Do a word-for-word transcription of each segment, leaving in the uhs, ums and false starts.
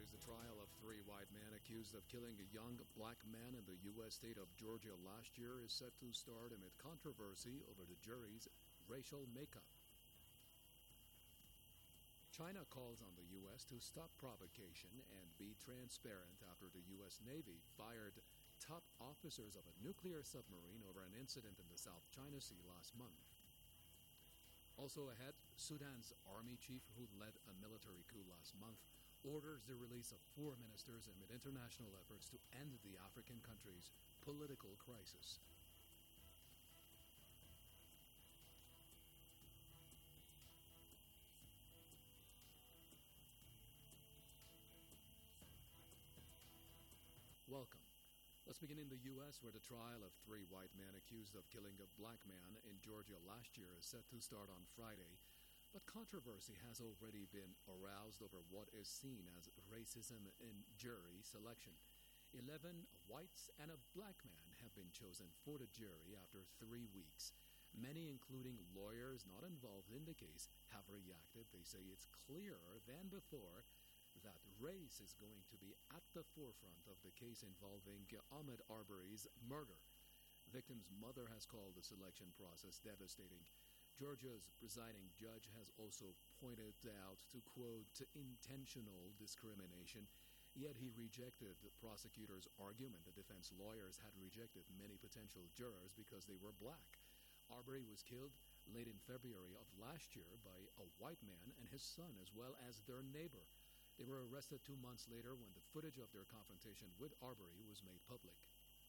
Fridays, the trial of three white men accused of killing a young black man in the U S state of Georgia last year is set to start amid controversy over the jury's racial makeup. China calls on the U S to stop provocation and be transparent after the U S Navy fired top officers of a nuclear submarine over an incident in the South China Sea last month. Also ahead, Sudan's army chief, who led a military coup last month, orders the release of four ministers amid international efforts to end the African country's political crisis. Welcome. Let's begin in the U S, where the trial of three white men accused of killing a black man in Georgia last year is set to start on Friday. But controversy has already been aroused over what is seen as racism in jury selection. Eleven whites and a black man have been chosen for the jury after three weeks. Many, including lawyers not involved in the case, have reacted. They say it's clearer than before that race is going to be at the forefront of the case involving Ahmaud Arbery's murder. Victim's mother has called the selection process devastating. Georgia's presiding judge has also pointed out to, quote, intentional discrimination, yet he rejected the prosecutor's argument. The defense lawyers had rejected many potential jurors because they were black. Arbery was killed late in February of last year by a white man and his son, as well as their neighbor. They were arrested two months later when the footage of their confrontation with Arbery was made public.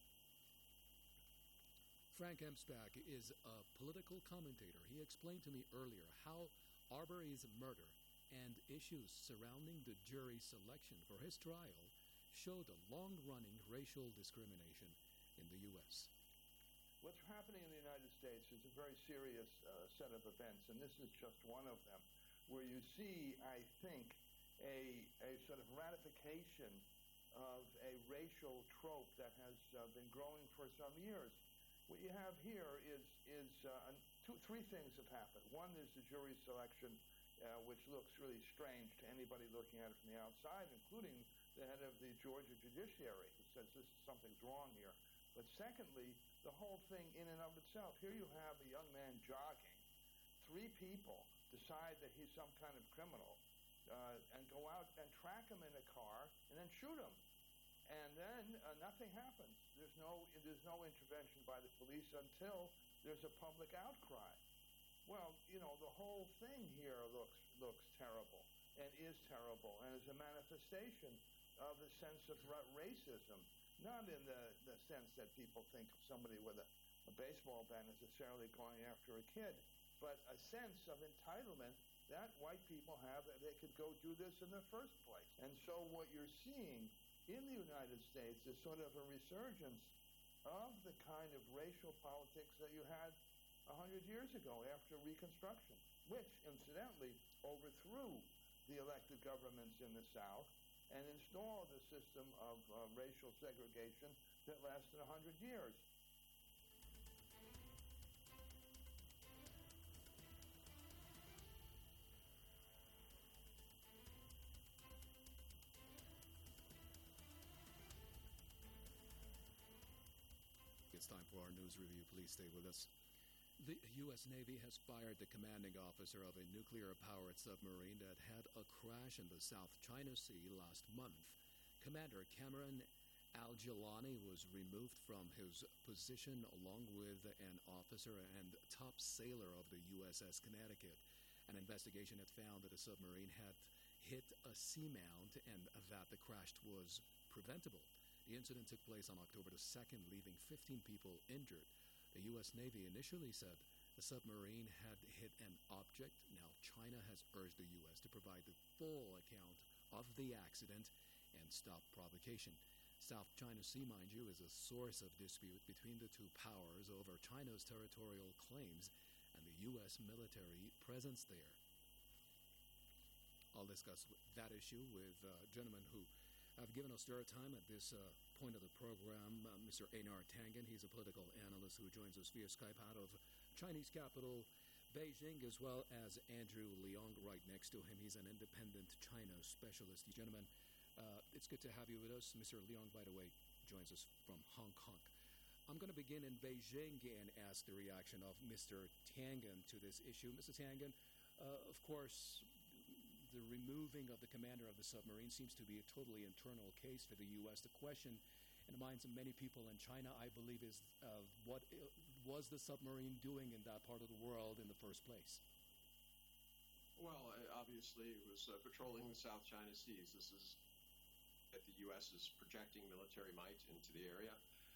Frank Emspak is a political commentator. He explained to me earlier how Arbery's murder and issues surrounding the jury selection for his trial show the long-running racial discrimination in the U S. What's happening in the United States is a very serious uh, set of events, and this is just one of them, where you see, I think, A, a sort of ratification of a racial trope that has uh, been growing for some years. What you have here is is uh, two, three things have happened. One is the jury selection, uh, which looks really strange to anybody looking at it from the outside, including the head of the Georgia judiciary, who says this something's wrong here. But secondly, the whole thing in and of itself. Here you have a young man jogging. Three people decide that he's some kind of criminal. Uh, and go out and track him in a car and then shoot him. And then uh, nothing happens. There's no there's no intervention by the police until there's a public outcry. Well, you know, the whole thing here looks looks terrible and is terrible and is a manifestation of a sense of racism, not in the, the sense that people think of somebody with a, a baseball bat necessarily going after a kid, but a sense of entitlement that white people have, that they could go do this in the first place. And so what you're seeing in the United States is sort of a resurgence of the kind of racial politics that you had a hundred years ago after Reconstruction, which, incidentally, overthrew the elected governments in the South and installed a system of uh, racial segregation that lasted a hundred years. It's time for our news review. Please stay with us. The U S Navy has fired the commanding officer of a nuclear-powered submarine that had a crash in the South China Sea last month. Commander Cameron Al-Jilani was removed from his position along with an officer and top sailor of the U S S Connecticut. An investigation had found that the submarine had hit a seamount and that the crash was preventable. The incident took place on October the second, leaving fifteen people injured. The U S Navy initially said the submarine had hit an object. Now China has urged the U S to provide the full account of the accident and stop provocation. South China Sea, mind you, is a source of dispute between the two powers over China's territorial claims and the U S military presence there. I'll discuss that issue with uh, gentlemen who have given us their time at this uh, point of the program. Uh, Mister Einar Tangen, he's a political analyst who joins us via Skype out of Chinese capital, Beijing, as well as Andrew Leong right next to him. He's an independent China specialist. Gentlemen, Uh, it's good to have you with us. Mister Leong, by the way, joins us from Hong Kong. I'm going to begin in Beijing and ask the reaction of Mister Tangen to this issue. Mister Tangen, uh, of course, the removing of the commander of the submarine seems to be a totally internal case for the U S. The question in the minds of many people in China, I believe, is uh, what i- was the submarine doing in that part of the world in the first place? Well, uh, obviously, it was uh, patrolling the South China Seas. This is that the U S is projecting military might into the area.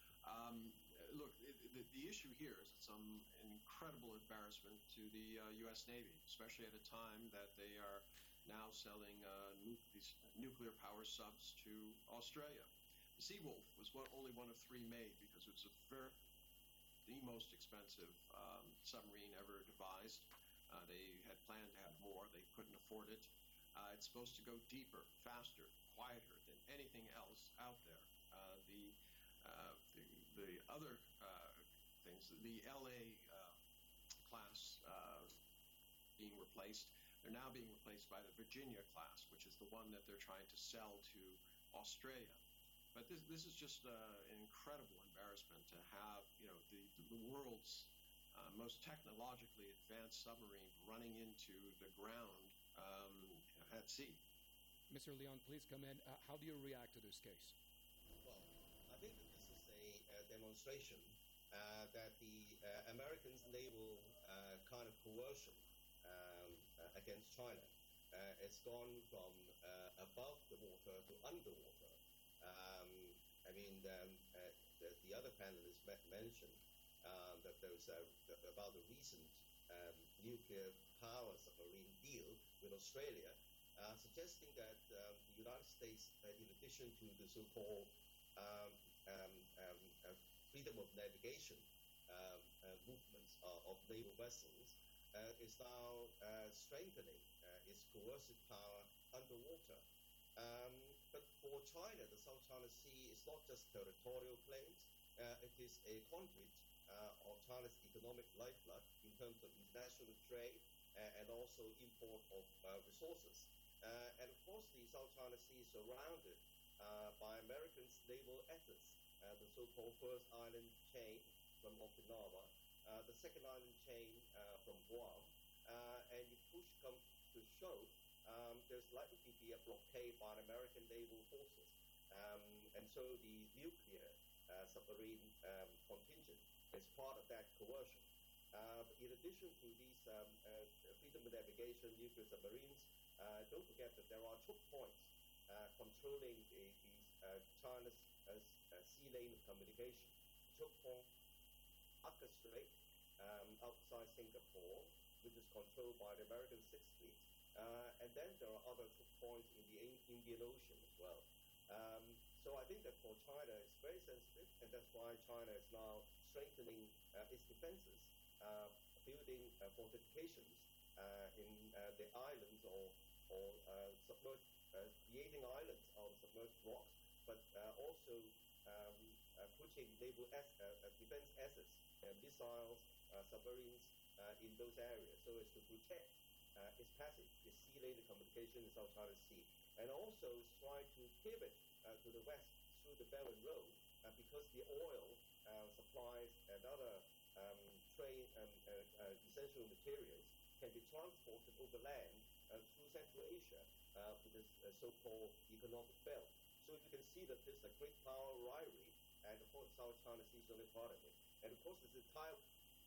Um, uh, look, it, the, the issue here is it's some incredible embarrassment to the uh, U S. Navy, especially at a time that they are now selling uh, nu- these nuclear power subs to Australia. The Seawolf was one, only one of three made because it was a very, the most expensive um, submarine ever devised. Uh, they had planned to have more. They couldn't afford it. Uh, it's supposed to go deeper, faster, quieter than anything else out there. Uh, the, uh, the the other uh, things, the L A uh, class uh, being replaced, they're now being replaced by the Virginia class, which is the one that they're trying to sell to Australia. But this this is just uh, an incredible embarrassment to have, you know, the the world's uh, most technologically advanced submarine running into the ground um, at sea. Mister Leong, please come in. Uh, how do you react to this case? Well, I think that this is a, uh demonstration uh, that the uh, Americans' naval uh, kind of coercion um, uh, against China uh, has gone from uh, above the water to underwater. Um, I mean, um, uh, the, the other panelists me- mentioned um, that there was a, the, about the recent um, nuclear power submarine deal with Australia, uh, suggesting that um, the United States, uh, in addition to the so-called um, um, um, uh, freedom of navigation um, uh, movements uh, of naval vessels, uh, is now uh, strengthening uh, its coercive power underwater. Um, but for China, the South China Sea is not just territorial claims. Uh, it is a conduit uh, of China's economic lifeblood in terms of international trade uh, and also import of uh, resources. Uh, and of course, the South China Sea is surrounded uh, by Americans' naval efforts, uh, the so-called first island chain from Okinawa, uh, the second island chain uh, from Guam, uh, and if push comes to shove, um, there's likely to be a blockade by the American naval forces. Um, and so the nuclear uh, submarine um, contingent is part of that coercion. Uh, in addition to these um, uh, freedom of navigation nuclear submarines, uh, don't forget that there are choke points uh, controlling the, these uh, China's uh, uh, sea lane of communication. Choke point, Malacca Strait, um, outside Singapore, which is controlled by the American Sixth Fleet. Uh, and then there are other choke points in the Indian Ocean as well. Um, so I think that for China, it's very sensitive, and that's why China is now strengthening uh, its defenses, uh, building uh, fortifications uh, in uh, the islands or, or uh, submerged, uh, creating islands out of submerged rocks, but uh, also um, uh, putting naval as- uh, uh, defense assets, uh, missiles, uh, submarines uh, in those areas, so as to protect uh, its passage, its sea lane communication in South China Sea, and also is trying to pivot uh, to the west through the Belt and Road uh, because the oil uh, supplies and other um, train um, uh, uh, essential materials can be transported overland uh, through Central Asia uh, with this uh, so-called economic belt. So you can see that there's a great power rivalry, and of course South China Sea is only part of it. And of course, the Taiwan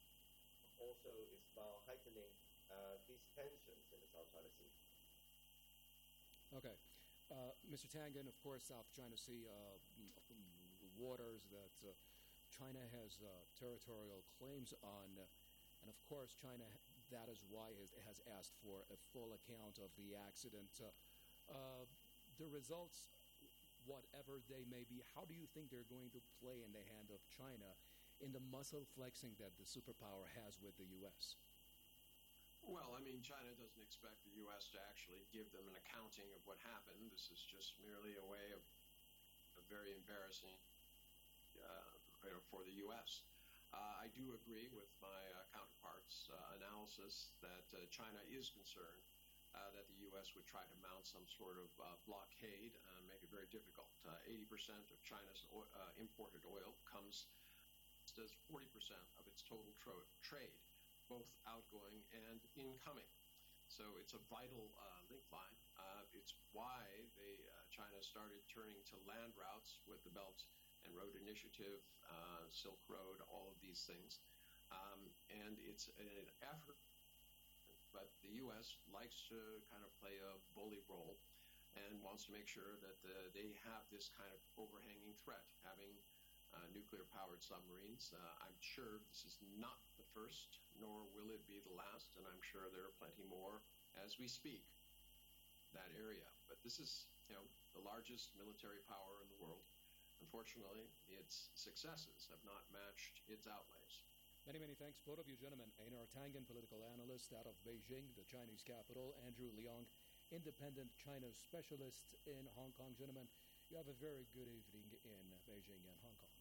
also is now heightening uh, these tensions in the South China Sea. Okay. Uh, Mister Tangen, of course, South China Sea, uh, waters that uh, China has uh, territorial claims on, uh, and of course, China, that is why it has asked for a full account of the accident. Uh, uh, the results, whatever they may be, how do you think they're going to play in the hand of China in the muscle flexing that the superpower has with the U S? Well, I mean, China doesn't expect the U S to actually give them an accounting of what happened. This is just merely a way of, of very embarrassing uh, you know, for the U S. Uh, I do agree with my uh, counterparts' uh, analysis that uh, China is concerned uh, that the U S would try to mount some sort of uh, blockade, uh, make it very difficult. Uh, eighty percent of China's oil, uh, imported oil comes, does forty percent of its total tro- trade, both outgoing and incoming. So it's a vital uh, link line. Uh, it's why they, uh, China started turning to land routes with the Belt and Road Initiative, uh, Silk Road, all of these things. Um, and it's an effort, but the U S likes to kind of play a bully role and wants to make sure that uh, they have this kind of overhanging threat, having uh, nuclear-powered submarines. Uh, I'm sure this is not the first, nor will it be the last, and I'm sure there are plenty more as we speak, that area. But this is, you know, the largest military power in the world. Unfortunately, its successes have not matched its outlays. Many, many thanks, both of you gentlemen. Einar Tangen, political analyst out of Beijing, the Chinese capital. Andrew Leong, independent China specialist in Hong Kong. Gentlemen, you have a very good evening in Beijing and Hong Kong.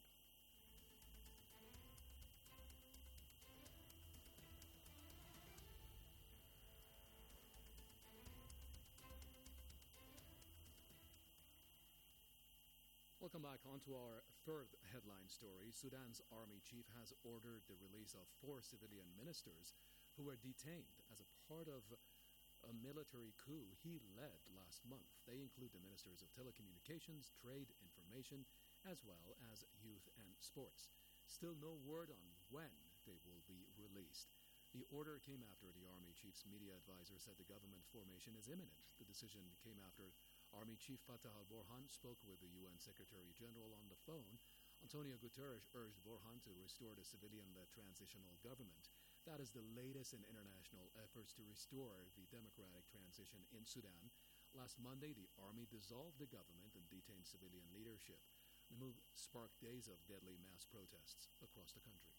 Welcome back. On to our third headline story. Sudan's army chief has ordered the release of four civilian ministers who were detained as a part of a military coup he led last month. They include the ministers of telecommunications, trade, information, as well as youth and sports. Still no word on when they will be released. The order came after the army chief's media advisor said the government formation is imminent. The decision came after Army Chief Fatah al-Burhan spoke with the U N Secretary General on the phone. Antonio Guterres urged Burhan to restore the civilian-led transitional government. That is the latest in international efforts to restore the democratic transition in Sudan. Last Monday, the army dissolved the government and detained civilian leadership. The move sparked days of deadly mass protests across the country.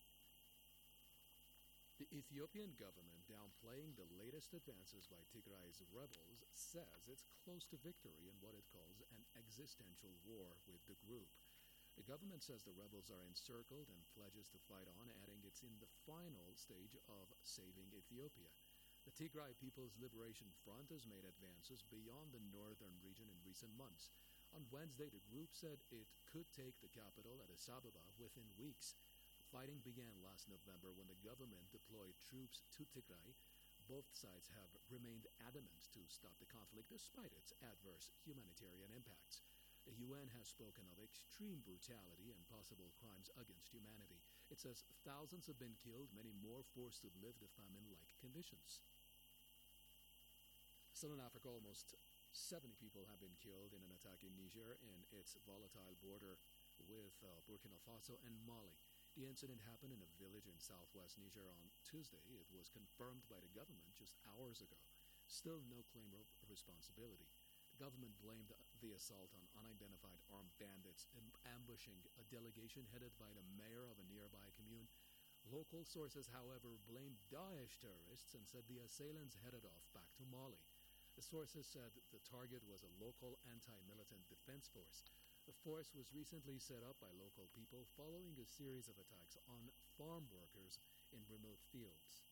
The Ethiopian government, downplaying the latest advances by Tigray's rebels, says it's close to victory in what it calls an existential war with the group. The government says the rebels are encircled and pledges to fight on, adding it's in the final stage of saving Ethiopia. The Tigray People's Liberation Front has made advances beyond the northern region in recent months. On Wednesday, the group said it could take the capital, Addis Ababa, within weeks. Fighting began last November when the government deployed troops to Tigray. Both sides have remained adamant to stop the conflict despite its adverse humanitarian impacts. The U N has spoken of extreme brutality and possible crimes against humanity. It says thousands have been killed, many more forced to live the famine-like conditions. Still in Africa, almost seventy people have been killed in an attack in Niger in its volatile border with uh, Burkina Faso and Mali. The incident happened in a village in southwest Niger on Tuesday. It was confirmed by the government just hours ago. Still no claim of responsibility. The government blamed the assault on unidentified armed bandits ambushing a delegation headed by the mayor of a nearby commune. Local sources, however, blamed Daesh terrorists and said the assailants headed off back to Mali. The sources said the target was a local anti-militant defense force. The force was recently set up by local people following a series of attacks on farm workers in remote fields.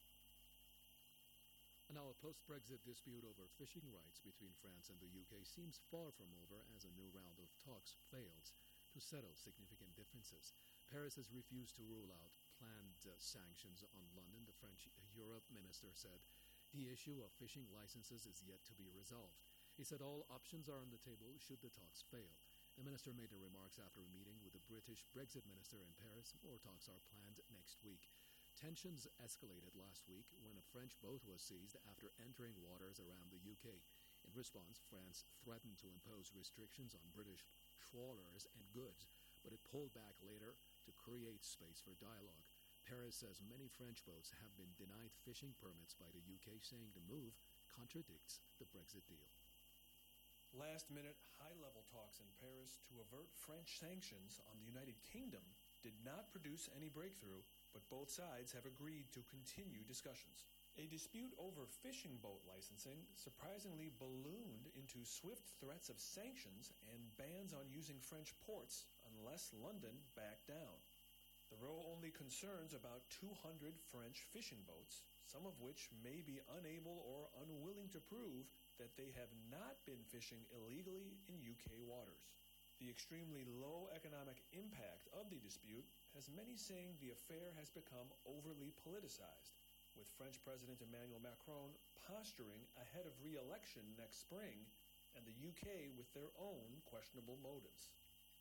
And now a post-Brexit dispute over fishing rights between France and the U K seems far from over as a new round of talks fails to settle significant differences. Paris has refused to rule out planned uh, sanctions on London. The French Europe minister said the issue of fishing licenses is yet to be resolved. He said all options are on the table should the talks fail. The minister made the remarks after a meeting with the British Brexit minister in Paris. More talks are planned next week. Tensions escalated last week when a French boat was seized after entering waters around the U K. In response, France threatened to impose restrictions on British trawlers and goods, but it pulled back later to create space for dialogue. Paris says many French boats have been denied fishing permits by the U K, saying the move contradicts the Brexit deal. Last-minute, high-level talks in Paris to avert French sanctions on the United Kingdom did not produce any breakthrough, but both sides have agreed to continue discussions. A dispute over fishing boat licensing surprisingly ballooned into swift threats of sanctions and bans on using French ports unless London backed down. The row only concerns about two hundred French fishing boats, some of which may be unable or unwilling to prove that they have not been fishing illegally in U K waters. The extremely low economic impact of the dispute has many saying the affair has become overly politicized, with French President Emmanuel Macron posturing ahead of re-election next spring and the U K with their own questionable motives.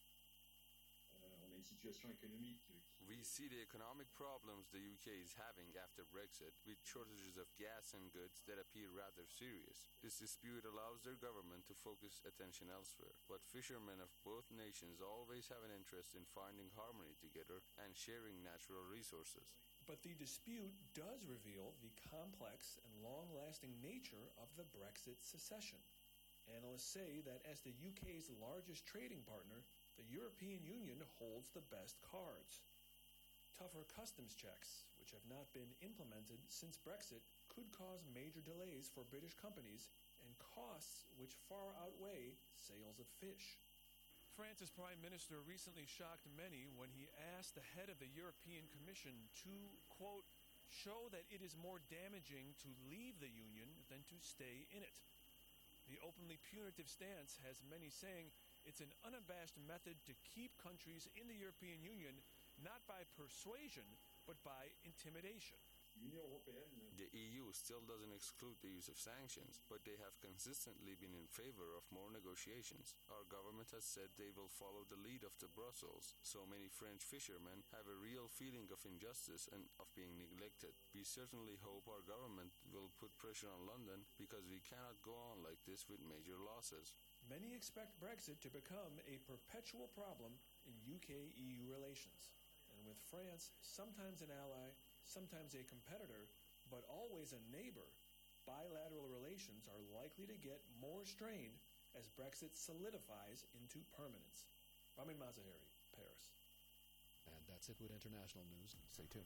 We see the economic problems the U K is having after Brexit, with shortages of gas and goods that appear rather serious. This dispute allows their government to focus attention elsewhere, but fishermen of both nations always have an interest in finding harmony together and sharing natural resources. But the dispute does reveal the complex and long-lasting nature of the Brexit secession. Analysts say that as the U K's largest trading partner, the European Union holds the best cards. Tougher customs checks, which have not been implemented since Brexit, could cause major delays for British companies and costs which far outweigh sales of fish. France's Prime Minister recently shocked many when he asked the head of the European Commission to, quote, show that it is more damaging to leave the Union than to stay in it. The openly punitive stance has many saying it's an unabashed method to keep countries in the European Union not by persuasion, but by intimidation. The E U still doesn't exclude the use of sanctions, but they have consistently been in favor of more negotiations. Our government has said they will follow the lead of the Brussels, so many French fishermen have a real feeling of injustice and of being neglected. We certainly hope our government will put pressure on London, because we cannot go on like this with major losses. Many expect Brexit to become a perpetual problem in U K E U relations. And with France sometimes an ally, sometimes a competitor, but always a neighbor, bilateral relations are likely to get more strained as Brexit solidifies into permanence. Ramin Mazaheri, Paris. And that's it with international news. Stay tuned.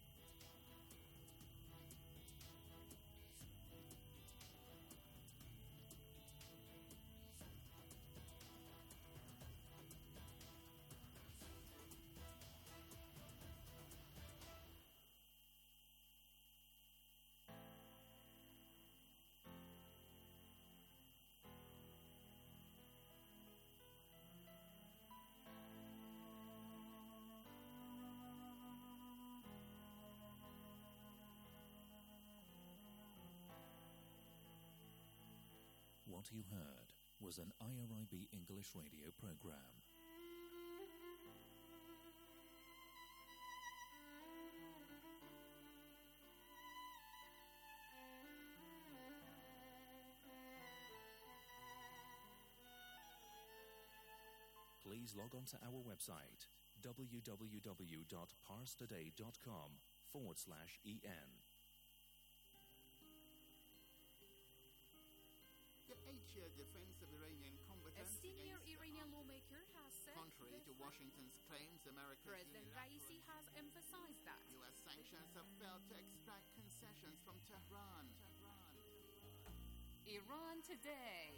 What you heard was an I R I B English radio program. Please log on to our website, www.parstoday.com forward slash en. The eight-year defense of Iranian combatants. A senior Iranian lawmaker has said, contrary to Washington's claims, America's President Raisi has emphasized that U S sanctions have failed to extract concessions from Tehran. Tehran. Iran Today.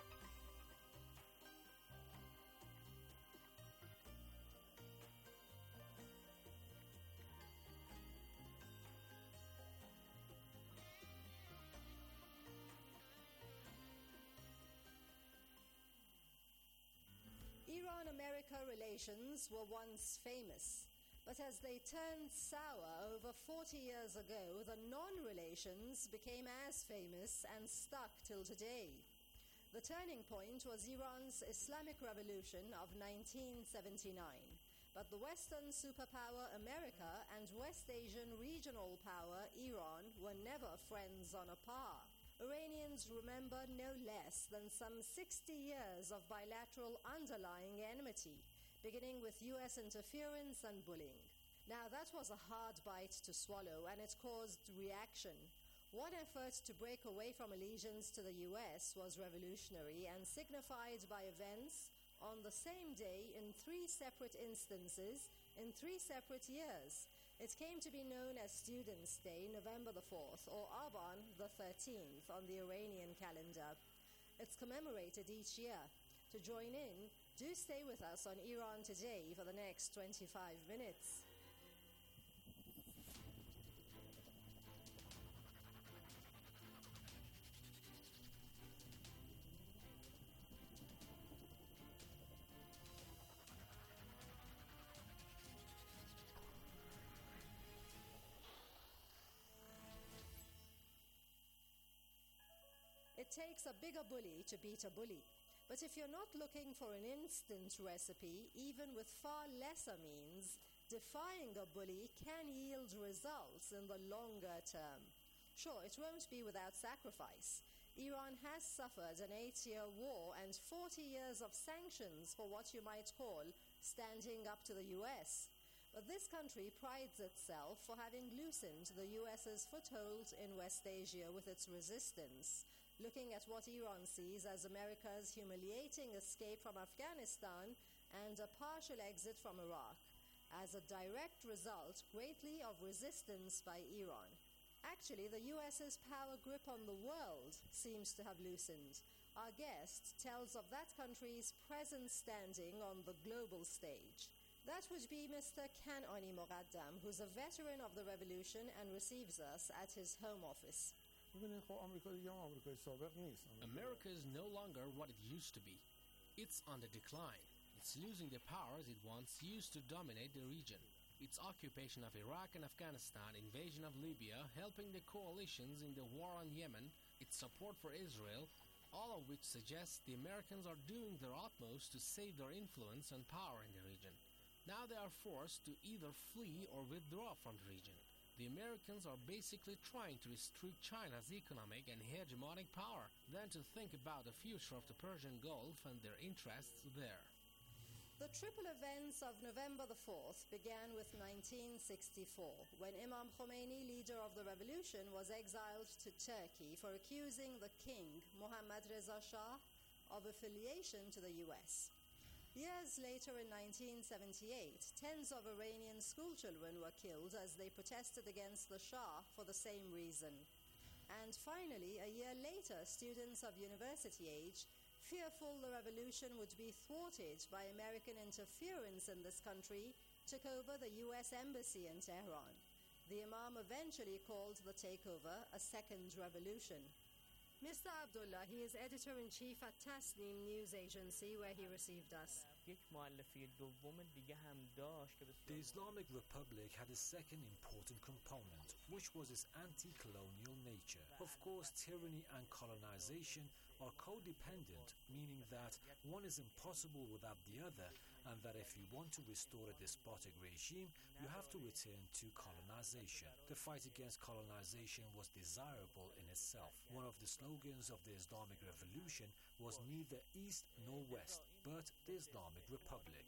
Iran-America relations were once famous, but as they turned sour over forty years ago, the non-relations became as famous and stuck till today. The turning point was Iran's Islamic Revolution of nineteen seventy-nine. But the Western superpower America and West Asian regional power Iran were never friends on a par. Iranians remember no less than some sixty years of bilateral underlying enmity, beginning with U S interference and bullying. Now that was a hard bite to swallow, and it caused reaction. One effort to break away from allegiance to the U S was revolutionary and signified by events on the same day in three separate instances in three separate years. It came to be known as Students' Day, November the fourth, or Aban the thirteenth on the Iranian calendar. It's commemorated each year. To join in, do stay with us on Iran Today for the next twenty-five minutes. It takes a bigger bully to beat a bully. But if you're not looking for an instant recipe, even with far lesser means, defying a bully can yield results in the longer term. Sure, it won't be without sacrifice. Iran has suffered an eight-year war and forty years of sanctions for what you might call standing up to the U S. But this country prides itself for having loosened the U S's foothold in West Asia with its resistance, looking at what Iran sees as America's humiliating escape from Afghanistan and a partial exit from Iraq, as a direct result greatly of resistance by Iran. Actually, the U S's power grip on the world seems to have loosened. Our guest tells of that country's present standing on the global stage. That would be Mister Kan'ani Moqaddam, who's a veteran of the revolution and receives us at his home office. America is no longer what it used to be. It's on the decline. It's losing the powers it once used to dominate the region. Its occupation of Iraq and Afghanistan, invasion of Libya, helping the coalitions in the war on Yemen, its support for Israel, all of which suggests the Americans are doing their utmost to save their influence and power in the region. Now they are forced to either flee or withdraw from the region. The Americans are basically trying to restrict China's economic and hegemonic power, than to think about the future of the Persian Gulf and their interests there. The triple events of November the fourth began with nineteen sixty-four, when Imam Khomeini, leader of the revolution, was exiled to Turkey for accusing the king, Mohammad Reza Shah, of affiliation to the U S. Years later, in nineteen seventy-eight, tens of Iranian schoolchildren were killed as they protested against the Shah for the same reason. And finally, a year later, students of university age, fearful the revolution would be thwarted by American interference in this country, took over the U S Embassy in Tehran. The Imam eventually called the takeover a second revolution. Mister Abdullah, he is editor-in-chief at Tasnim News Agency, where he received us. The Islamic Republic had a second important component, which was its anti-colonial nature. Of course, tyranny and colonization are codependent, meaning that one is impossible without the other, and that if you want to restore a despotic regime, you have to return to colonization. The fight against colonization was desirable in itself. One of the slogans of the Islamic Revolution was neither East nor West, but the Islamic Republic.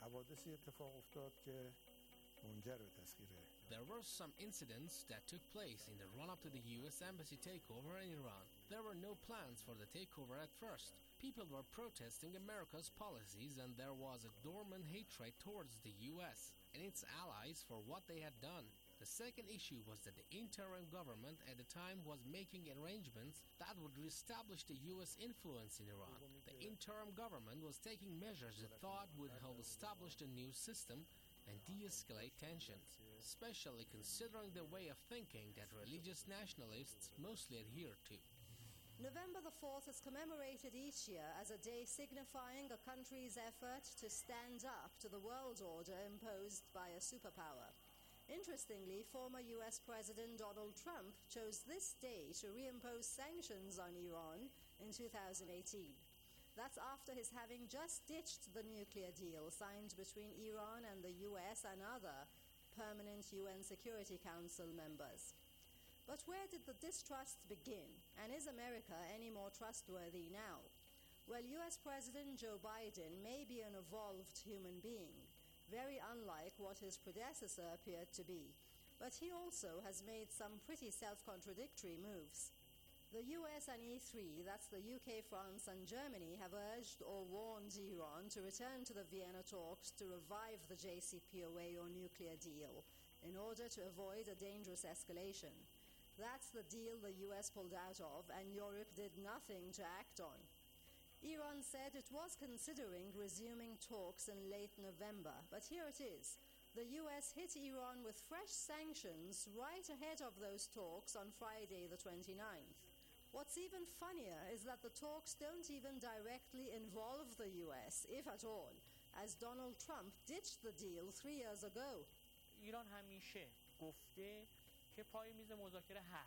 There were some incidents that took place in the run-up to the U S Embassy takeover in Iran. There were no plans for the takeover at first. People were protesting America's policies, and there was a dormant hatred towards the U S and its allies for what they had done. The second issue was that the interim government at the time was making arrangements that would reestablish the U S influence in Iran. The interim government was taking measures it thought would help establish the new system and de-escalate tensions, especially considering the way of thinking that religious nationalists mostly adhere to. November the fourth is commemorated each year as a day signifying a country's effort to stand up to the world order imposed by a superpower. Interestingly, former U S President Donald Trump chose this day to reimpose sanctions on Iran in two thousand eighteen. That's after his having just ditched the nuclear deal signed between Iran and the U S and other permanent U N Security Council members. But where did the distrust begin? And is America any more trustworthy now? Well, U S President Joe Biden may be an evolved human being, very unlike what his predecessor appeared to be. But he also has made some pretty self-contradictory moves. The U S and E three, that's the U K, France and Germany, have urged or warned Iran to return to the Vienna talks to revive the J C P O A or nuclear deal in order to avoid a dangerous escalation. That's the deal the U S pulled out of, and Europe did nothing to act on. Iran said it was considering resuming talks in late November, but here it is. The U S hit Iran with fresh sanctions right ahead of those talks on Friday the twenty-ninth. What's even funnier is that the talks don't even directly involve the U S, if at all, as Donald Trump ditched the deal three years ago. ایران همیشه گفته که پای میز مذاکره هست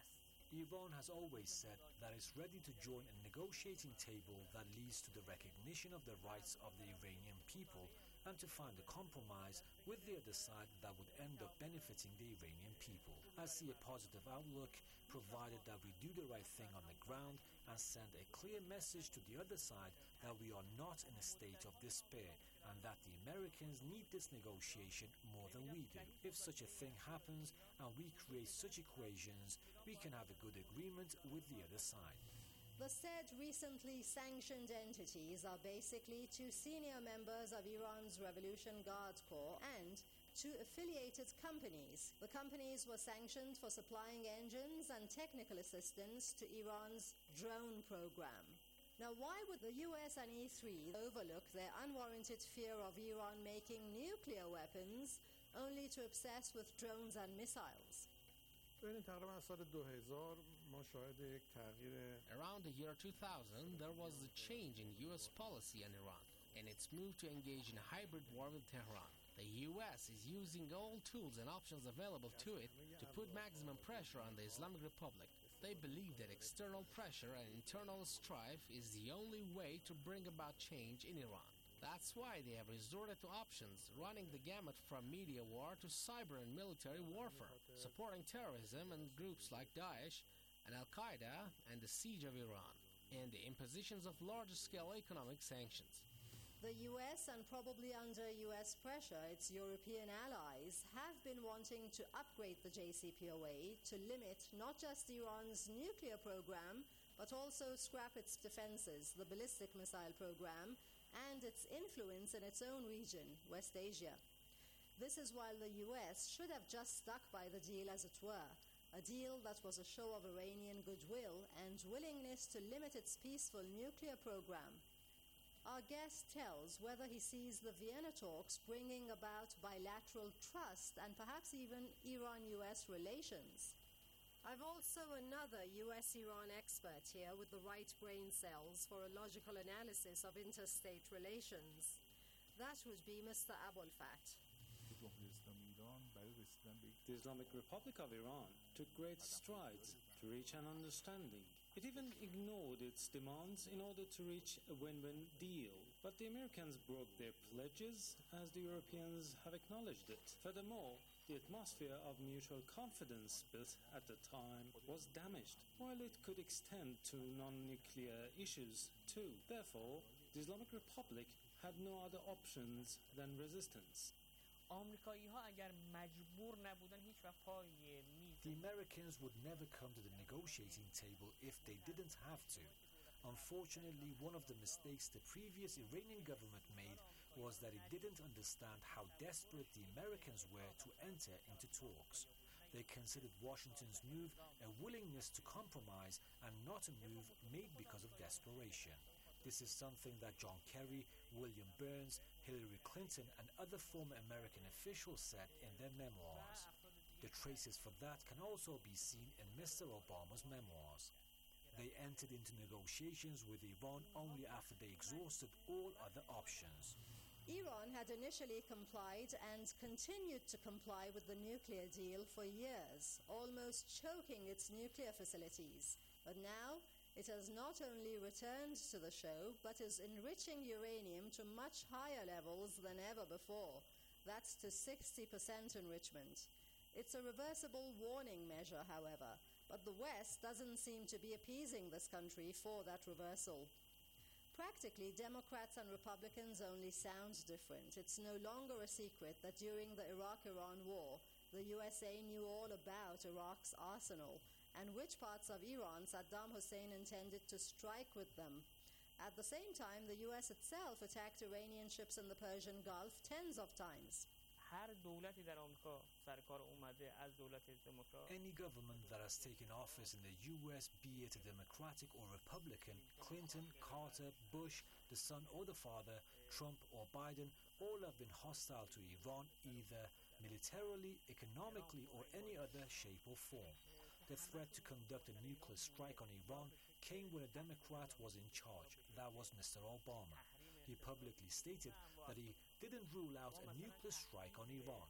Iran has always said that it's ready to join a negotiating table that leads to the recognition of the rights of the Iranian people and to find a compromise with the other side that would end up benefiting the Iranian people. I see a positive outlook, provided that we do the right thing on the ground and send a clear message to the other side that we are not in a state of despair and that the Americans need this negotiation more than we do. If such a thing happens and we create such equations, we can have a good agreement with the other side. The said recently sanctioned entities are basically two senior members of Iran's Revolution Guard Corps and two affiliated companies. The companies were sanctioned for supplying engines and technical assistance to Iran's drone program. Now, why would the U S and E three overlook their unwarranted fear of Iran making nuclear weapons only to obsess with drones and missiles? ببینید تقریبا از سال دو هزار ما شاهد یک تغییر Around the year two thousand, there was a change in U S policy on Iran and its move to engage in a hybrid war with Tehran. The U S is using all tools and options available to it to put maximum pressure on the Islamic Republic. They believe that external pressure and internal strife is the only way to bring about change in Iran. That's why they have resorted to options, running the gamut from media war to cyber and military warfare, supporting terrorism and groups like Daesh and Al-Qaeda and the siege of Iran, and the impositions of large-scale economic sanctions. The U S, and probably under U S pressure, its European allies, have been wanting to upgrade the J C P O A to limit not just Iran's nuclear program, but also scrap its defenses, the ballistic missile program, and its influence in its own region, West Asia. This is while the U S should have just stuck by the deal, as it were, a deal that was a show of Iranian goodwill and willingness to limit its peaceful nuclear program. Our guest tells whether he sees the Vienna talks bringing about bilateral trust and perhaps even Iran-U S relations. I've also another U S-Iran expert here with the right brain cells for a logical analysis of interstate relations. That would be Mister Abolfat. The Islamic Republic of Iran took great strides to reach an understanding. It even ignored its demands in order to reach a win-win deal. But the Americans broke their pledges, as the Europeans have acknowledged it. Furthermore, the atmosphere of mutual confidence built at the time was damaged, while it could extend to non-nuclear issues too. Therefore, the Islamic Republic had no other options than resistance. The Americans would never come to the negotiating table if they didn't have to. Unfortunately, one of the mistakes the previous Iranian government made was that it didn't understand how desperate the Americans were to enter into talks. They considered Washington's move a willingness to compromise and not a move made because of desperation. This is something that John Kerry, William Burns, Hillary Clinton, and other former American officials said in their memoirs. The traces for that can also be seen in Mister Obama's memoirs. They entered into negotiations with Iran only after they exhausted all other options. Iran had initially complied and continued to comply with the nuclear deal for years, almost choking its nuclear facilities. But now, it has not only returned to the show, but is enriching uranium to much higher levels than ever before. That's to sixty percent enrichment. It's a reversible warning measure, however, but the West doesn't seem to be appeasing this country for that reversal. Practically, Democrats and Republicans only sound different. It's no longer a secret that during the Iraq-Iran war, the U S A knew all about Iraq's arsenal and which parts of Iran Saddam Hussein intended to strike with them. At the same time, the U S itself attacked Iranian ships in the Persian Gulf tens of times. Any government that has taken office in the U S, be it a Democratic or Republican, Clinton, Carter, Bush, the son or the father, Trump or Biden, all have been hostile to Iran either militarily, economically, or any other shape or form. The threat to conduct a nuclear strike on Iran came when a Democrat was in charge. That was Mister Obama. He publicly stated that he didn't rule out a nuclear strike on Iran.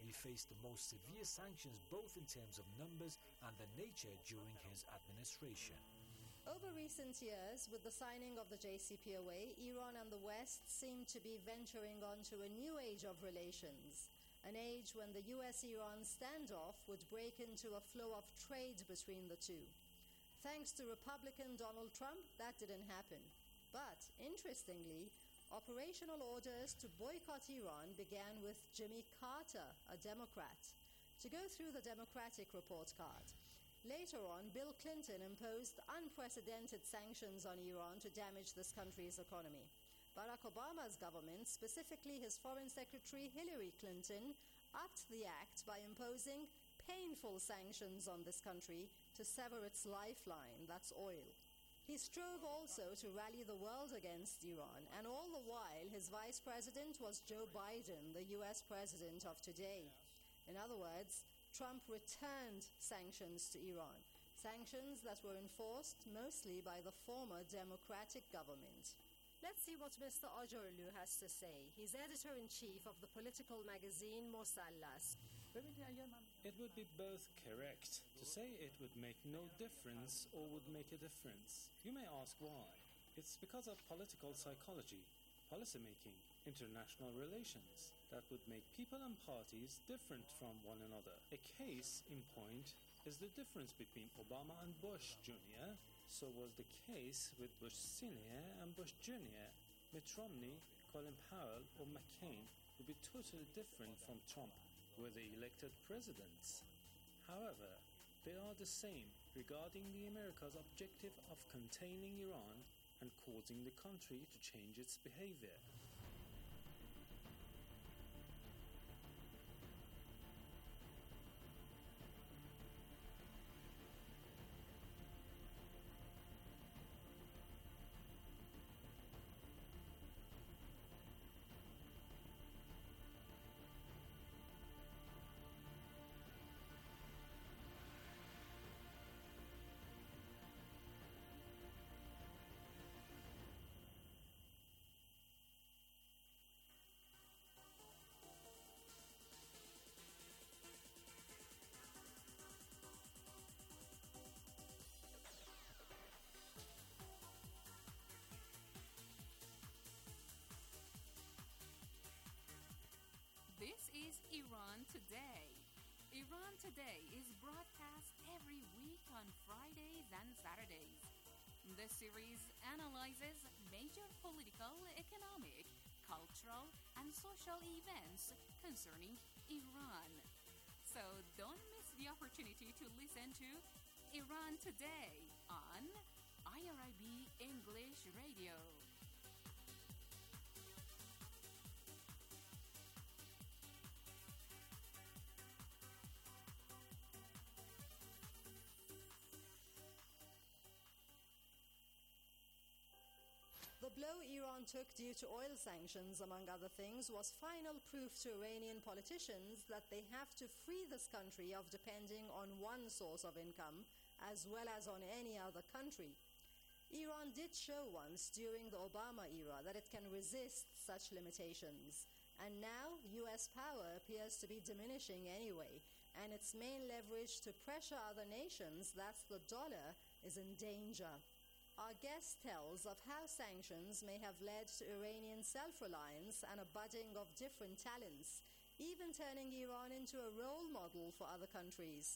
We faced the most severe sanctions both in terms of numbers and the nature during his administration. Over recent years, with the signing of the J C P O A, Iran and the West seem to be venturing onto a new age of relations, an age when the U S Iran standoff would break into a flow of trade between the two. Thanks to Republican Donald Trump, that didn't happen. But, interestingly, operational orders to boycott Iran began with Jimmy Carter, a Democrat. To go through the Democratic report card. Later on, Bill Clinton imposed unprecedented sanctions on Iran to damage this country's economy. Barack Obama's government, specifically his Foreign Secretary Hillary Clinton, upped the act by imposing painful sanctions on this country to sever its lifeline, that's oil. He strove also to rally the world against Iran, and all the while his vice president was Joe Biden, the U S president of today. In other words, Trump returned sanctions to Iran, sanctions that were enforced mostly by the former Democratic government. Let's see what Mister Ajorlu has to say. He's editor-in-chief of the political magazine Mosallas. It would be both correct to say it would make no difference or would make a difference. You may ask why. It's because of political psychology, policymaking, international relations that would make people and parties different from one another. A case in point is the difference between Obama and Bush Junior So was the case with Bush Senior and Bush Junior Mitt Romney, Colin Powell, or McCain would be totally different from Trump were they elected presidents. However, they are the same regarding the America's objective of containing Iran and causing the country to change its behavior. This is Iran Today. Iran Today is broadcast every week on Fridays and Saturdays. The series analyzes major political, economic, cultural, and social events concerning Iran. So don't miss the opportunity to listen to Iran Today on I R I B English Radio. The blow Iran took due to oil sanctions, among other things, was final proof to Iranian politicians that they have to free this country of depending on one source of income as well as on any other country. Iran did show once during the Obama era that it can resist such limitations, and now U S power appears to be diminishing anyway, and its main leverage to pressure other nations, that's the dollar, is in danger. Our guest tells of how sanctions may have led to Iranian self-reliance and a budding of different talents, even turning Iran into a role model for other countries.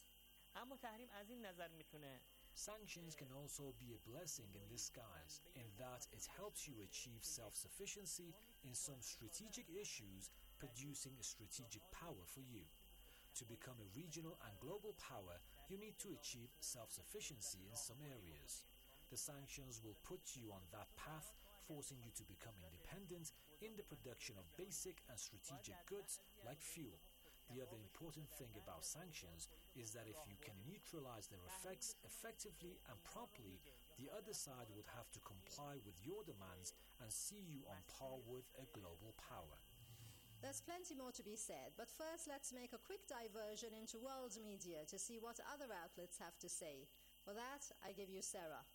Sanctions can also be a blessing in disguise in that it helps you achieve self-sufficiency in some strategic issues, producing a strategic power for you. To become a regional and global power, you need to achieve self-sufficiency in some areas. The sanctions will put you on that path, forcing you to become independent in the production of basic and strategic goods like fuel. The other important thing about sanctions is that if you can neutralize their effects effectively and promptly, the other side would have to comply with your demands and see you on par with a global power. There's plenty more to be said, but first let's make a quick diversion into world media to see what other outlets have to say. For that, I give you Sarah.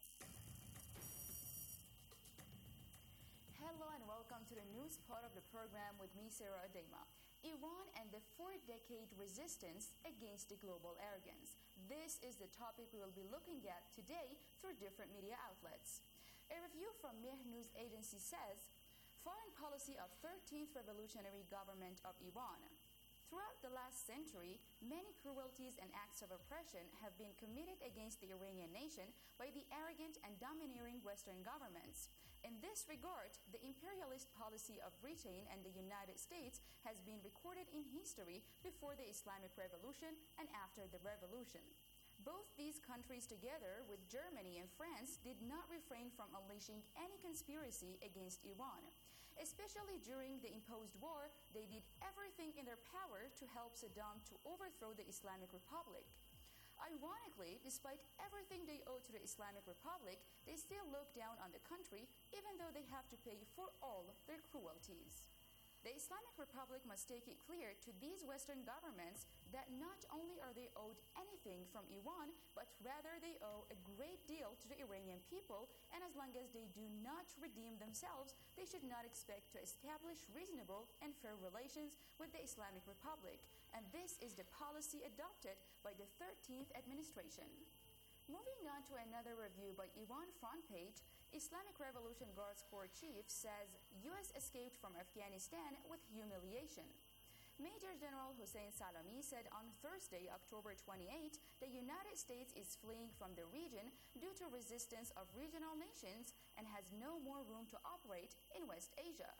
Hello and welcome to the news part of the program with me, Sarah Adema. Iran and the four-decade resistance against the global arrogance. This is the topic we will be looking at today through different media outlets. A review from Mehr News Agency says, Foreign Policy of thirteenth Revolutionary Government of Iran. Throughout the last century, many cruelties and acts of oppression have been committed against the Iranian nation by the arrogant and domineering Western governments. In this regard, the imperialist policy of Britain and the United States has been recorded in history before the Islamic Revolution and after the revolution. Both these countries, together with Germany and France, did not refrain from unleashing any conspiracy against Iran. Especially during the imposed war, they did everything in their power to help Saddam to overthrow the Islamic Republic. Ironically, despite everything they owe to the Islamic Republic, they still look down on the country even though they have to pay for all their cruelties. The Islamic Republic must take it clear to these Western governments that not only are they owed anything from Iran, but rather they owe a great deal to the Iranian people, and as long as they do not redeem themselves, they should not expect to establish reasonable and fair relations with the Islamic Republic. And this is the policy adopted by the thirteenth administration. Moving on to another review by Iran Front Page, Islamic Revolution Guards Corps Chief says U S escaped from Afghanistan with humiliation. Major General Hossein Salami said on Thursday, October twenty-eighth, the United States is fleeing from the region due to resistance of regional nations and has no more room to operate in West Asia.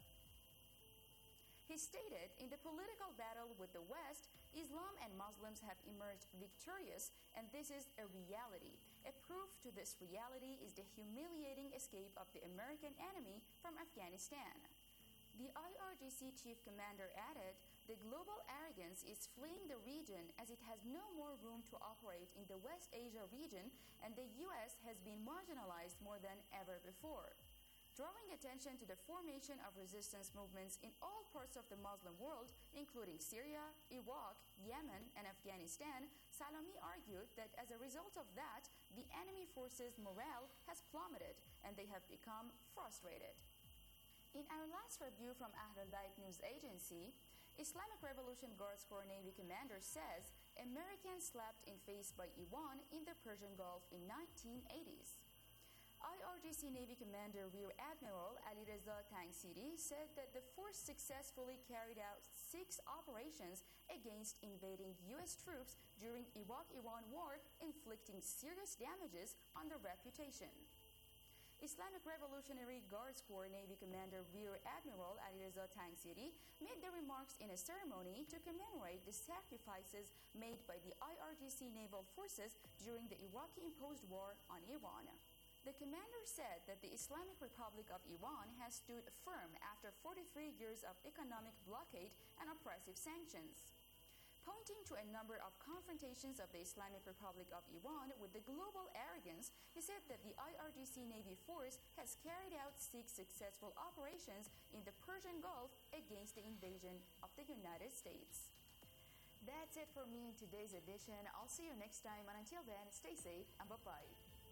He stated, in the political battle with the West, Islam and Muslims have emerged victorious, and this is a reality. A proof to this reality is the humiliating escape of the American enemy from Afghanistan. The I R G C chief commander added, the global arrogance is fleeing the region as it has no more room to operate in the West Asia region, and the U S has been marginalized more than ever before. Drawing attention to the formation of resistance movements in all parts of the Muslim world, including Syria, Iraq, Yemen, and Afghanistan, Salami argued that as a result of that, the enemy forces' morale has plummeted and they have become frustrated. In our last review from Ahlul Bayt News Agency, Islamic Revolution Guards Corps Navy commander says Americans slapped in face by Iran in the Persian Gulf in nineteen eighties. I R G C Navy Commander Rear Admiral Alireza Tangsiri said that the force successfully carried out six operations against invading U S troops during Iraq-Iran war, inflicting serious damages on their reputation. Islamic Revolutionary Guards Corps Navy Commander Rear Admiral Alireza Tangsiri made the remarks in a ceremony to commemorate the sacrifices made by the I R G C naval forces during the Iraqi-imposed war on Iran. The commander said that the Islamic Republic of Iran has stood firm after forty-three years of economic blockade and oppressive sanctions. Pointing to a number of confrontations of the Islamic Republic of Iran with the global arrogance, he said that the I R G C Navy force has carried out six successful operations in the Persian Gulf against the invasion of the United States. That's it for me in today's edition. I'll see you next time, and until then, stay safe and bye-bye.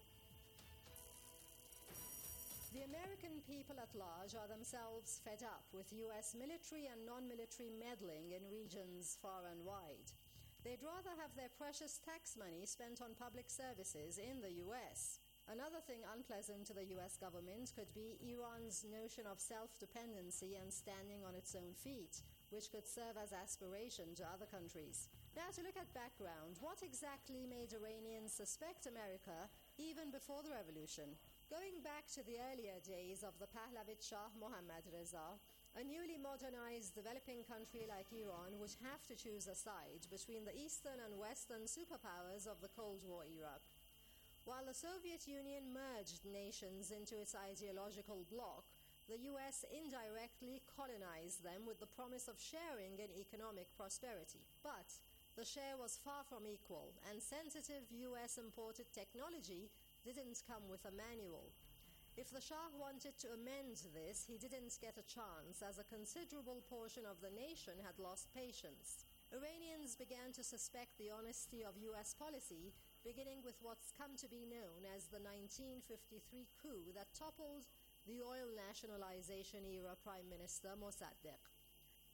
The American people at large are themselves fed up with U S military and non-military meddling in regions far and wide. They'd rather have their precious tax money spent on public services in the U S. Another thing unpleasant to the U S government could be Iran's notion of self-dependency and standing on its own feet, which could serve as aspiration to other countries. Now, to look at background, what exactly made Iranians suspect America even before the revolution? Going back to the earlier days of the Pahlavid Shah Mohammad Reza, a newly modernized developing country like Iran would have to choose a side between the Eastern and Western superpowers of the Cold War era. While the Soviet Union merged nations into its ideological bloc, the U S indirectly colonized them with the promise of sharing in economic prosperity. But the share was far from equal, and sensitive U S-imported technology didn't come with a manual. If the Shah wanted to amend this, he didn't get a chance, as a considerable portion of the nation had lost patience. Iranians began to suspect the honesty of U S policy, beginning with what's come to be known as the nineteen fifty-three coup that toppled the oil nationalization era Prime Minister Mossadegh.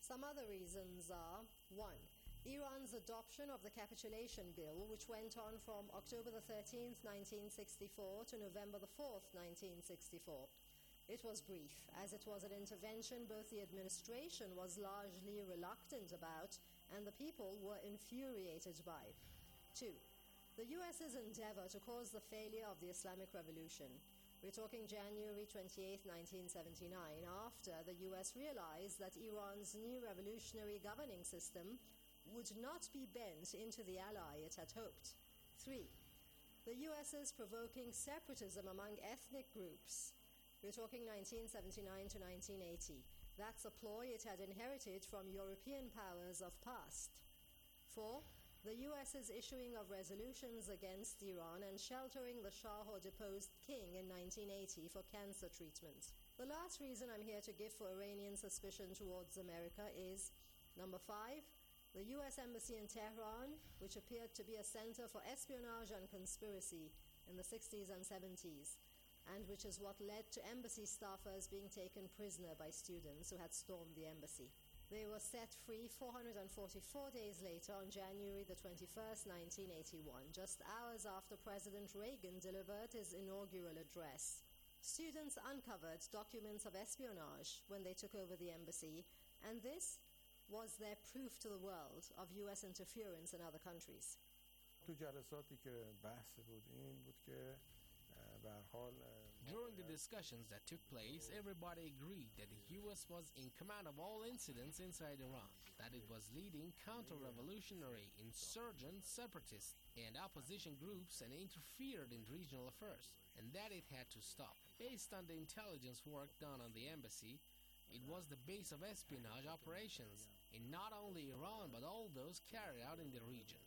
Some other reasons are: one, Iran's adoption of the capitulation bill, which went on from October the thirteenth, nineteen sixty-four to November the fourth, nineteen sixty-four. It was brief, as it was an intervention both the administration was largely reluctant about and the people were infuriated by. Two, the U S's endeavor to cause the failure of the Islamic Revolution. We're talking January twenty-eighth, nineteen seventy-nine, after the U S realized that Iran's new revolutionary governing system would not be bent into the ally it had hoped. Three, the U S's provoking separatism among ethnic groups. We're talking nineteen seventy-nine to nineteen eighty. That's a ploy it had inherited from European powers of past. Four, the U S's issuing of resolutions against Iran and sheltering the Shah or deposed king in nineteen eighty for cancer treatment. The last reason I'm here to give for Iranian suspicion towards America is, number five, the U S Embassy in Tehran, which appeared to be a center for espionage and conspiracy in the sixties and seventies, and which is what led to embassy staffers being taken prisoner by students who had stormed the embassy. They were set free four hundred forty-four days later on January the twenty-first, nineteen eighty-one, just hours after President Reagan delivered his inaugural address. Students uncovered documents of espionage when they took over the embassy, and this was their proof to the world of U S interference in other countries. تو جلساتی که بحث بود این بود که به هر حال During the discussions that took place, everybody agreed that the U S was in command of all incidents inside Iran, that it was leading counter-revolutionary, insurgent, separatist, and opposition groups and interfered in regional affairs, and that it had to stop. Based on the intelligence work done on the embassy, it was the base of espionage operations in not only Iran but all those carried out in the region.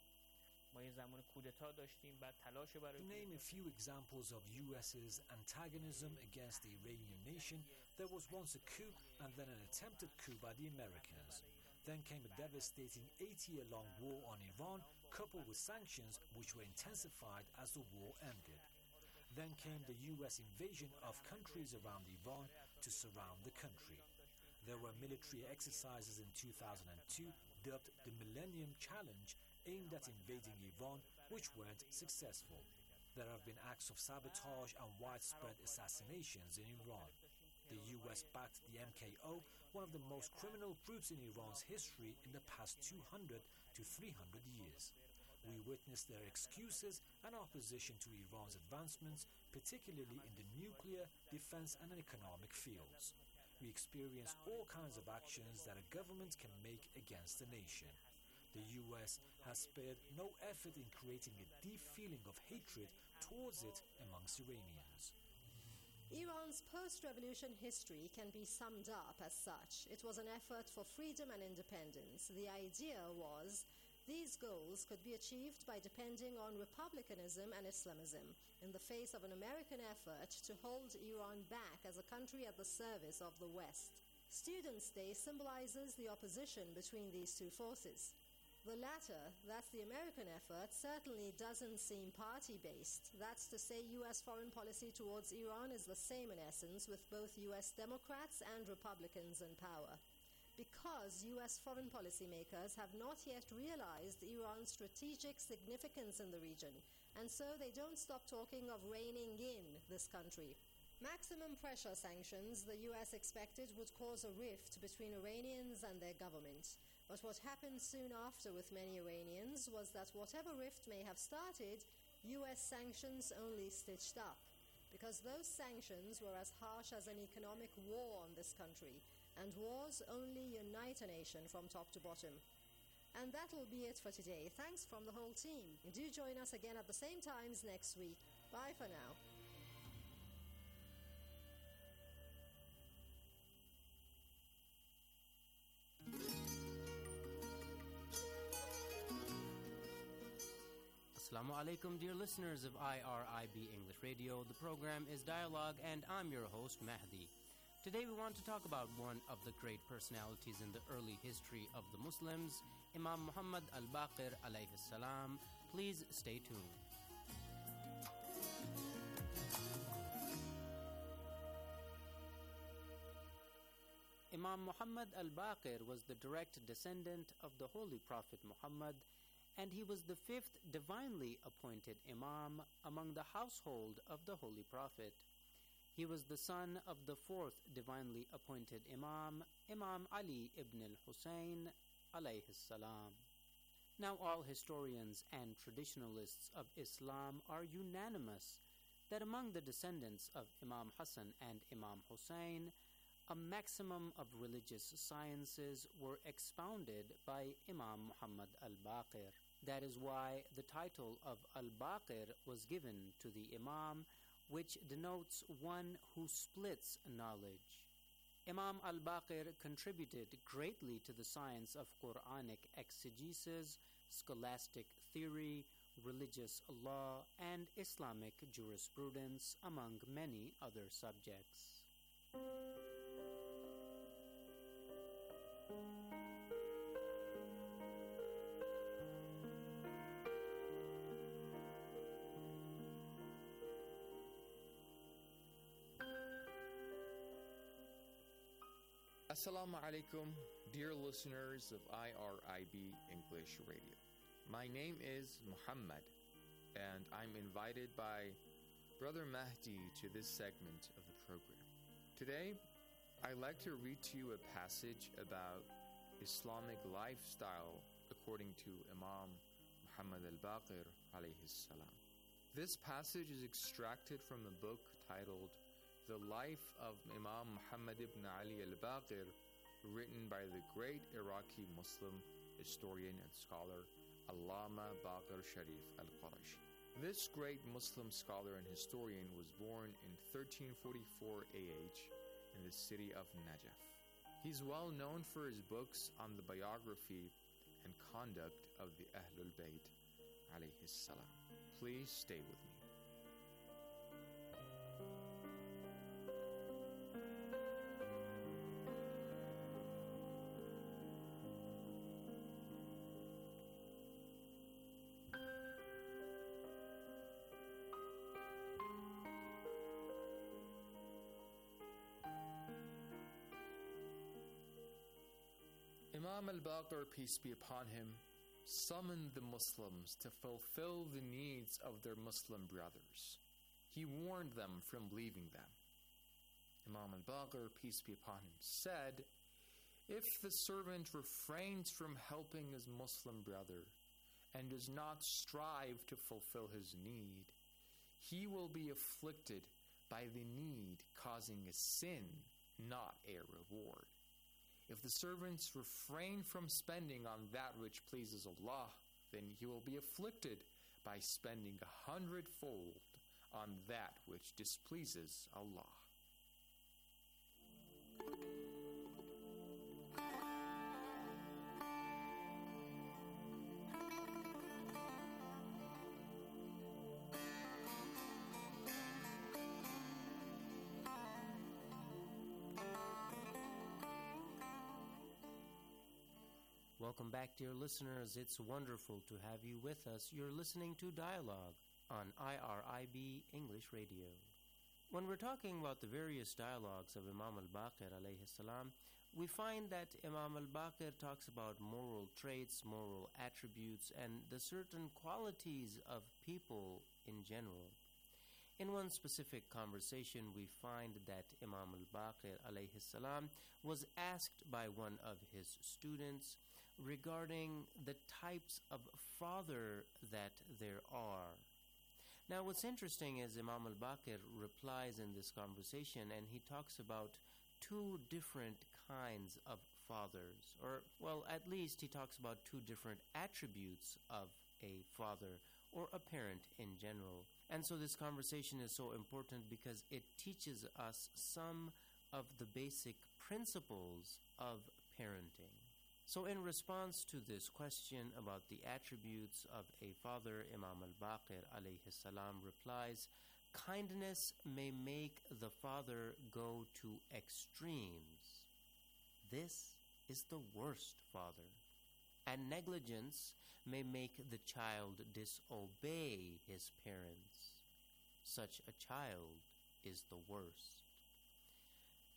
To name a few examples of U S's antagonism against the Iranian nation, there was once a coup and then an attempted coup by the Americans. Then came a devastating eighty-year-long war on Iran, coupled with sanctions which were intensified as the war ended. Then came the U S invasion of countries around Iran to surround the country. There were military exercises in two thousand two dubbed the Millennium Challenge, aimed at invading Iran, which weren't successful. There have been acts of sabotage and widespread assassinations in Iran. The U S backed the M K O, one of the most criminal groups in Iran's history in the past two hundred to three hundred years. We witnessed their excuses and opposition to Iran's advancements, particularly in the nuclear, defense and economic fields. We experienced all kinds of actions that a government can make against a nation. The U S has spared no effort in creating a deep feeling of hatred towards it amongst Iranians. Iran's post-revolution history can be summed up as such. It was an effort for freedom and independence. The idea was these goals could be achieved by depending on republicanism and Islamism in the face of an American effort to hold Iran back as a country at the service of the West. Students' Day symbolizes the opposition between these two forces. The latter, that's the American effort, certainly doesn't seem party-based. That's to say, U S foreign policy towards Iran is the same in essence with both U S Democrats and Republicans in power. Because U S foreign policymakers have not yet realized Iran's strategic significance in the region, and so they don't stop talking of reining in this country. Maximum pressure sanctions the U S expected would cause a rift between Iranians and their government. But what happened soon after with many Iranians was that whatever rift may have started, U S sanctions only stitched up. Because those sanctions were as harsh as an economic war on this country, and wars only unite a nation from top to bottom. And that'll be it for today. Thanks from the whole team. Do join us again at the same times next week. Bye for now. Assalamu alaikum, dear listeners of I R I B English Radio. The program is Dialogue, and I'm your host, Mahdi. Today we want to talk about one of the great personalities in the early history of the Muslims, Imam Muhammad al-Baqir alayhi salam. Please stay tuned. Imam Muhammad al-Baqir was the direct descendant of the Holy Prophet Muhammad, and he was the fifth divinely appointed Imam among the household of the Holy Prophet. He was the son of the fourth divinely appointed Imam, Imam Ali ibn al-Husayn, alayhi salam. Now all historians and traditionalists of Islam are unanimous that among the descendants of Imam Hassan and Imam Hussein, a maximum of religious sciences were expounded by Imam Muhammad al-Baqir. That is why the title of al-Baqir was given to the Imam, which denotes one who splits knowledge. Imam al-Baqir contributed greatly to the science of Quranic exegesis, scholastic theory, religious law, and Islamic jurisprudence, among many other subjects. Assalamu alaikum, dear listeners of I R I B English Radio. My name is Muhammad, and I'm invited by Brother Mahdi to this segment of the program. Today, I'd like to read to you a passage about Islamic lifestyle according to Imam Muhammad al-Baqir alayhi salam. This passage is extracted from a book titled The Life of Imam Muhammad ibn Ali al-Baqir, written by the great Iraqi Muslim historian and scholar Allama Baqir Sharif al-Qurashi. This great Muslim scholar and historian was born in thirteen forty-four A H in the city of Najaf. He's well known for his books on the biography and conduct of the Ahlul Bayt alayhi salam. Please stay with me. Imam al-Baqir, peace be upon him, summoned the Muslims to fulfill the needs of their Muslim brothers. He warned them from leaving them. Imam al-Baqir, peace be upon him, said, "If the servant refrains from helping his Muslim brother and does not strive to fulfill his need, he will be afflicted by the need causing a sin, not a reward. If the servants refrain from spending on that which pleases Allah, then he will be afflicted by spending a hundredfold on that which displeases Allah." Welcome back, dear listeners. It's wonderful to have you with us. You're listening to Dialogue on I R I B English Radio. When we're talking about the various dialogues of Imam al-Baqir alayhi salam, we find that Imam al-Baqir talks about moral traits, moral attributes, and the certain qualities of people in general. In one specific conversation, we find that Imam al-Baqir alayhi salam was asked by one of his students regarding the types of father that there are. Now, what's interesting is Imam al-Baqir replies in this conversation, and he talks about two different kinds of fathers, or, well, at least he talks about two different attributes of a father or a parent in general. And so this conversation is so important because it teaches us some of the basic principles of parenting. So in response to this question about the attributes of a father, Imam al-Baqir alayhi salam replies, "Kindness may make the father go to extremes. This is the worst father. And negligence may make the child disobey his parents. Such a child is the worst."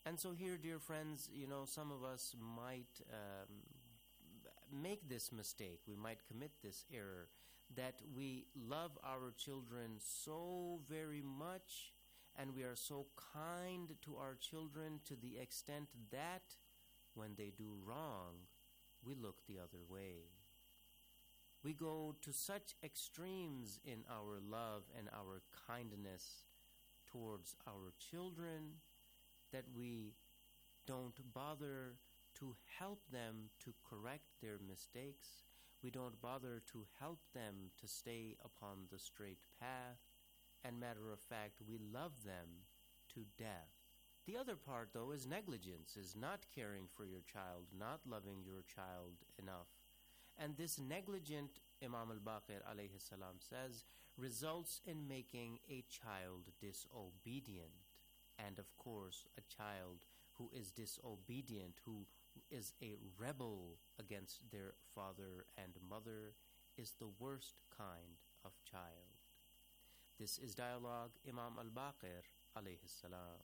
And so here, dear friends, you know, some of us might um, make this mistake. We might commit this error that we love our children so very much and we are so kind to our children to the extent that when they do wrong, we look the other way. We go to such extremes in our love and our kindness towards our children that we don't bother to help them to correct their mistakes. We don't bother to help them to stay upon the straight path. And matter of fact, we love them to death. The other part, though, is negligence, is not caring for your child, not loving your child enough. And this negligent, Imam al-Baqir alayhi salam says, results in making a child disobedient. And of course, a child who is disobedient, who is a rebel against their father and mother, is the worst kind of child. This is Dialogue, Imam al-Baqir alayhi salam.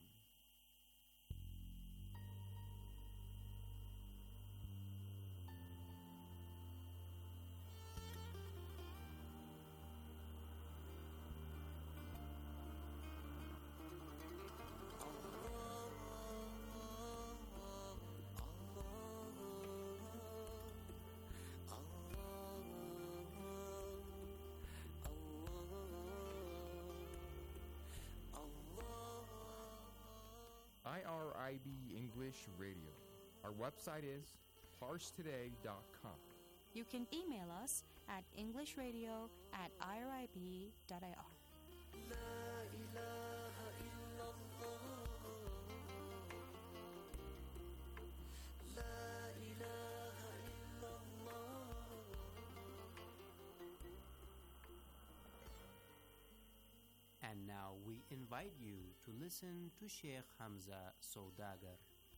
I R I B English Radio. Our website is parse today dot com. You can email us at englishradio at irib.ir. And now we invite you to listen to Sheikh Hamza Saudagar.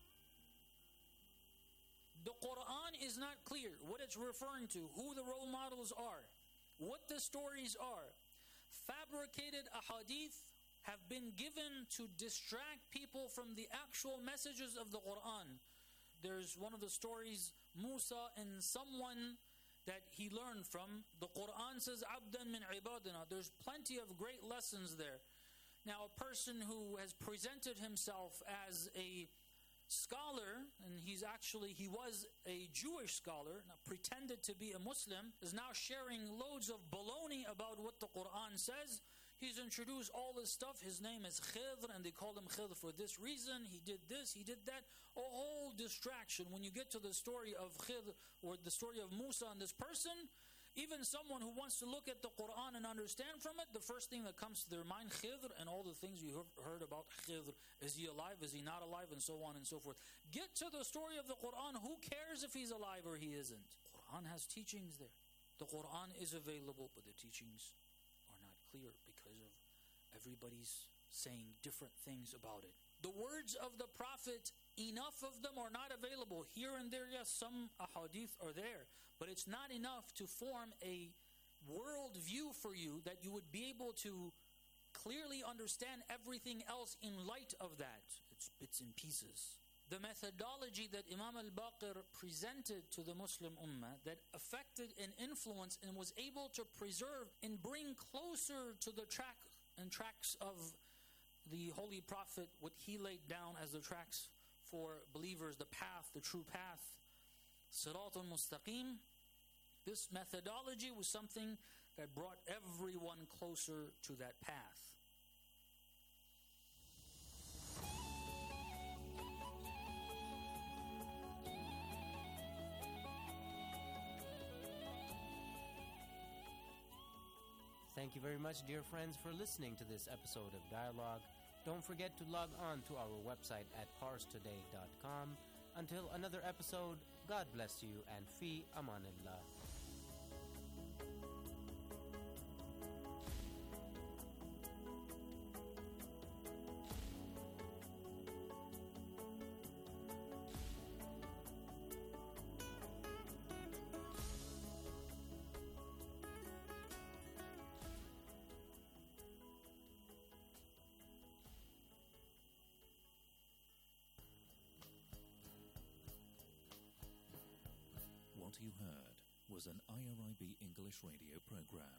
The Quran is not clear what it's referring to, who the role models are, what the stories are. Fabricated ahadith have been given to distract people from the actual messages of the Quran. There's one of the stories, Musa and someone that he learned from. The Quran says, Abdan min ibadina. There's plenty of great lessons there. Now, a person who has presented himself as a scholar, and he's actually, he was a Jewish scholar, pretended to be a Muslim, is now sharing loads of baloney about what the Quran says. He's introduced all this stuff. His name is Khidr, and they called him Khidr for this reason. He did this, he did that. A whole distraction. When you get to the story of Khidr, or the story of Musa and this person, even someone who wants to look at the Quran and understand from it, the first thing that comes to their mind, Khidr, and all the things you heard about Khidr. Is he alive? Is he not alive? And so on and so forth. Get to the story of the Quran. Who cares if he's alive or he isn't? Quran has teachings there. The Quran is available, but the teachings are not clear because of everybody's saying different things about it. The words of the Prophet, enough of them are not available. Here and there, yes, some ahadith are there, but it's not enough to form a world view for you that you would be able to clearly understand everything else in light of that. It's bits and pieces. The methodology that Imam al-Baqir presented to the Muslim Ummah that affected and influenced and was able to preserve and bring closer to the track and tracks of the Holy Prophet, what he laid down as the tracks for believers, the path, the true path, Sirat al-Mustaqim. This methodology was something that brought everyone closer to that path. Thank you very much, dear friends, for listening to this episode of Dialogue. Don't forget to log on to our website at parse today dot com. Until another episode, God bless you and fi amanillah. What you heard was an I R I B English radio program.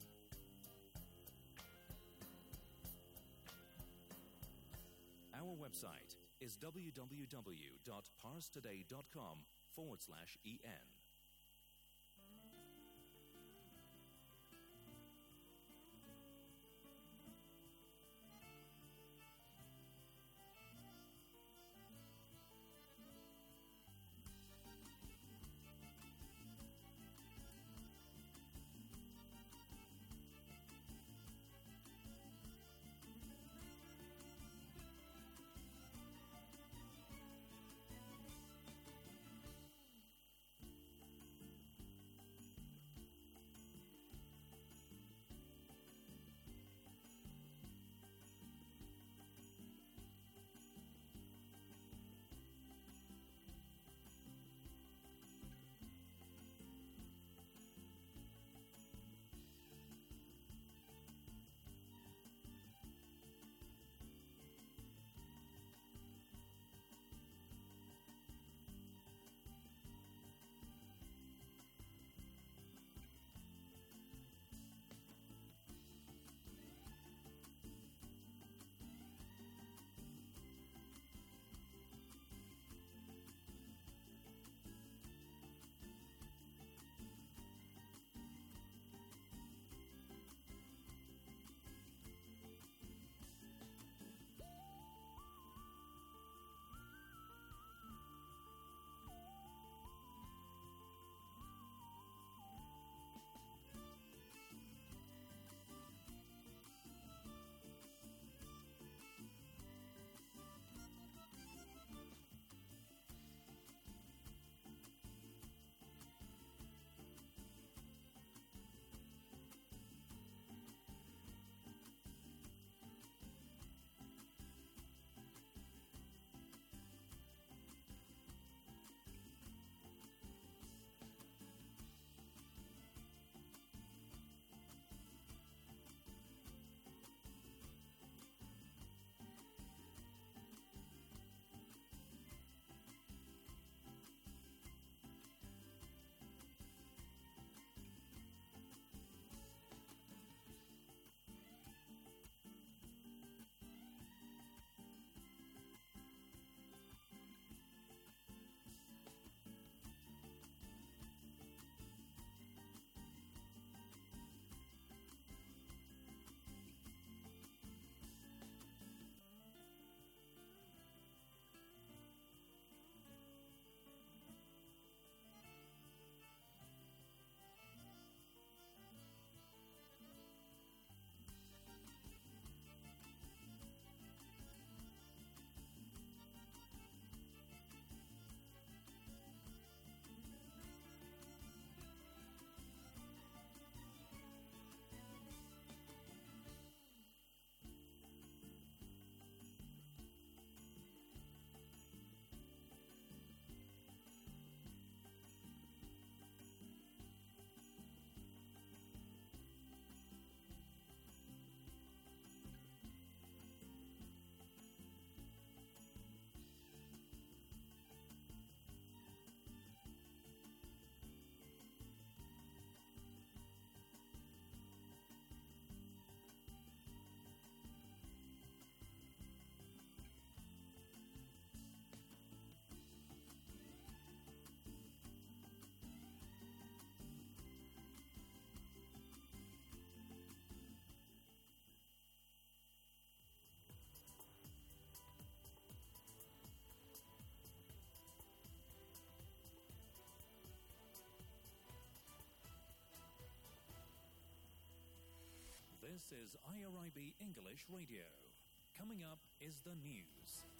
Our website is w w w dot parstoday dot com forward slash en. This is I R I B English Radio. Coming up is the news.